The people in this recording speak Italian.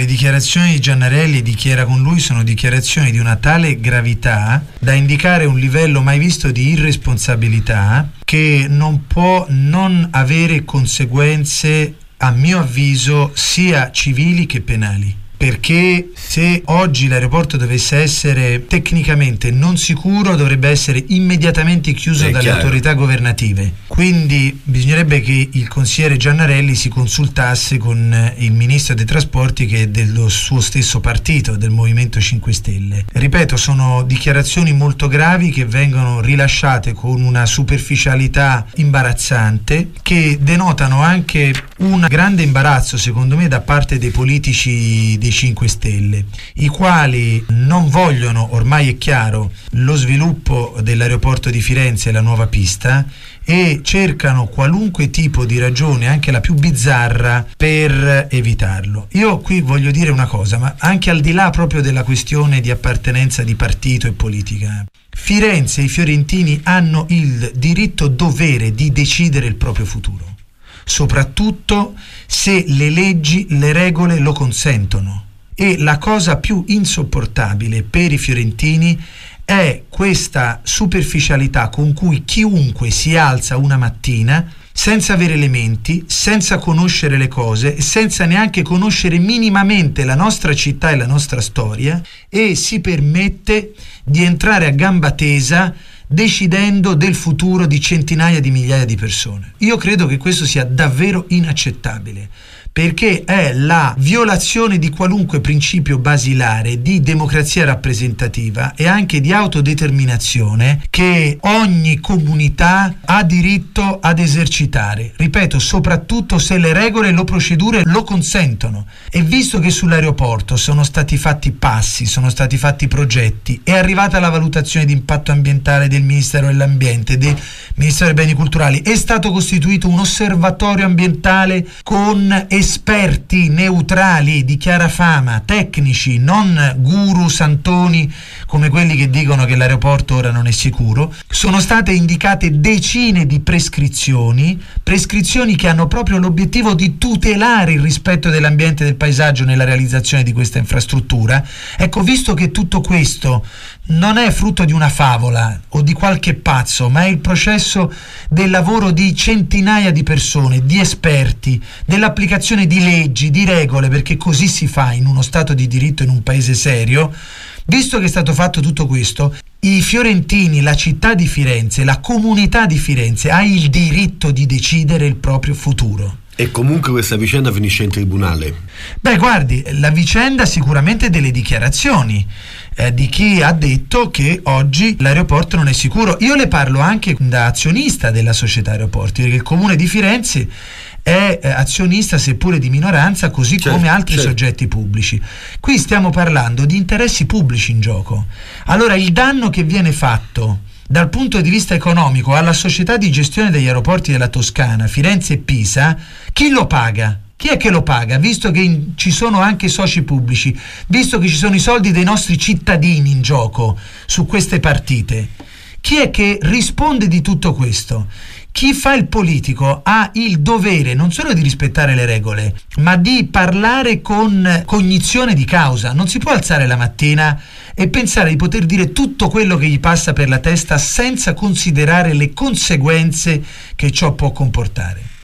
le dichiarazioni di Giannarelli e di chi era con lui sono dichiarazioni di una tale gravità da indicare un livello mai visto di irresponsabilità che non può non avere conseguenze, a mio avviso, sia civili che penali. Perché se oggi l'aeroporto dovesse essere tecnicamente non sicuro, dovrebbe essere immediatamente chiuso dalle autorità governative. Quindi bisognerebbe che il consigliere Giannarelli si consultasse con il ministro dei trasporti, che è dello suo stesso partito, del Movimento 5 Stelle. Ripeto, sono dichiarazioni molto gravi che vengono rilasciate con una superficialità imbarazzante, che denotano anche un grande imbarazzo, secondo me, da parte dei politici dei 5 Stelle, i quali non vogliono, ormai è chiaro, lo sviluppo dell'aeroporto di Firenze e la nuova pista, e cercano qualunque tipo di ragione, anche la più bizzarra, per evitarlo. Io qui voglio dire una cosa, ma anche al di là proprio della questione di appartenenza di partito e politica, Firenze e i fiorentini hanno il diritto-dovere di decidere il proprio futuro, soprattutto se le leggi, le regole lo consentono. E la cosa più insopportabile per i fiorentini è questa superficialità con cui chiunque si alza una mattina senza avere elementi, senza conoscere le cose, senza neanche conoscere minimamente la nostra città e la nostra storia, e si permette di entrare a gamba tesa decidendo del futuro di centinaia di migliaia di persone. Io credo che questo sia davvero inaccettabile, perché è la violazione di qualunque principio basilare di democrazia rappresentativa e anche di autodeterminazione che ogni comunità ha diritto ad esercitare, ripeto, soprattutto se le regole e le procedure lo consentono. E visto che sull'aeroporto sono stati fatti passi, sono stati fatti progetti, è arrivata la valutazione di impatto ambientale del Ministero dell'Ambiente, del Ministero dei Beni Culturali, è stato costituito un osservatorio ambientale con esperti neutrali di chiara fama, tecnici, non guru santoni come quelli che dicono che l'aeroporto ora non è sicuro. Sono state indicate decine di prescrizioni che hanno proprio l'obiettivo di tutelare il rispetto dell'ambiente e del paesaggio nella realizzazione di questa infrastruttura. Ecco, visto che tutto questo non è frutto di una favola o di qualche pazzo, ma è il processo del lavoro di centinaia di persone, di esperti, dell'applicazione di leggi, di regole, perché così si fa in uno stato di diritto, in un paese serio. Visto che è stato fatto tutto questo, i fiorentini, la città di Firenze, la comunità di Firenze ha il diritto di decidere il proprio futuro. E comunque questa vicenda finisce in tribunale? Beh, guardi, la vicenda sicuramente delle dichiarazioni di chi ha detto che oggi l'aeroporto non è sicuro. Io le parlo anche da azionista della società aeroporti, perché il comune di Firenze è azionista, seppure di minoranza, così come altri soggetti pubblici. Qui stiamo parlando di interessi pubblici in gioco. Allora, il danno che viene fatto dal punto di vista economico alla società di gestione degli aeroporti della Toscana, Firenze e Pisa, chi lo paga? Chi è che lo paga? Visto che ci sono anche soci pubblici, visto che ci sono i soldi dei nostri cittadini in gioco su queste partite, chi è che risponde di tutto questo? Chi fa il politico ha il dovere non solo di rispettare le regole, ma di parlare con cognizione di causa. Non si può alzare la mattina e pensare di poter dire tutto quello che gli passa per la testa senza considerare le conseguenze che ciò può comportare.